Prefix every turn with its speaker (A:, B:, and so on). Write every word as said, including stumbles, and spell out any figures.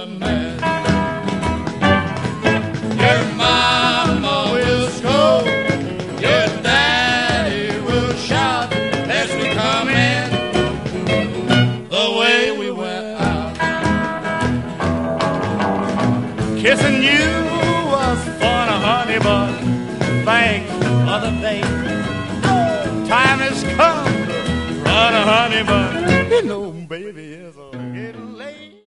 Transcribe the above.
A: a mess. Your mama will scold, your daddy will shout as we come in the way we went out. Kissing you was fun, honey, but thanks for the bait. Time has come to run, honey, but you know, baby, it's getting late.